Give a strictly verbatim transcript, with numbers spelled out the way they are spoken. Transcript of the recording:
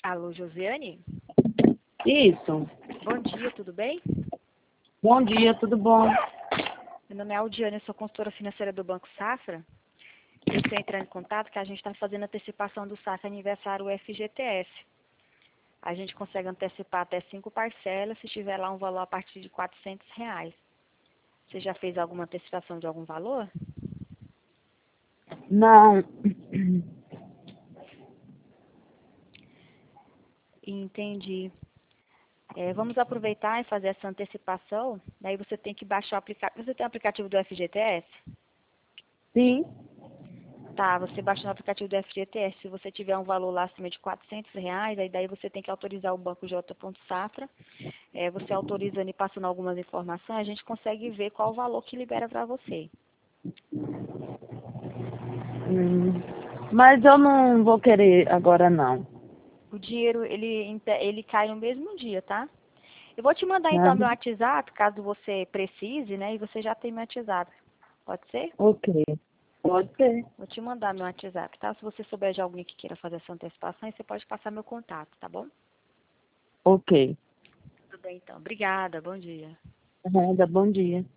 Alô, Josiane? Isso. Bom dia, tudo bem? Bom dia, tudo bom? Meu nome é Aldiane, eu sou consultora financeira do Banco Safra. Eu estou entrando em contato que a gente está fazendo antecipação do Safra Aniversário F G T S. A gente consegue antecipar até cinco parcelas se tiver lá um valor a partir de quatrocentos reais. Você já fez alguma antecipação de algum valor? Não. Entendi. É, vamos aproveitar e fazer essa antecipação. Daí você tem que baixar o aplicativo. Você tem o aplicativo do F G T S? Sim. Tá, você baixa no aplicativo do F G T S. Se você tiver um valor lá acima de quatrocentos reais, aí daí você tem que autorizar o Banco J. Safra. É, você autorizando e passando algumas informações, a gente consegue ver qual o valor que libera para você. Hum, Mas eu não vou querer agora, não. O dinheiro, ele, inte- ele cai no mesmo dia, tá? Eu vou te mandar então meu Aham. WhatsApp, caso você precise, né? E você já tem meu WhatsApp. Pode ser? Ok. Pode ser. Vou te mandar meu WhatsApp, tá? Se você souber de alguém que queira fazer essa antecipação, você pode passar meu contato, tá bom? Ok. Tudo bem, então. Obrigada. Bom dia. Nada, bom dia.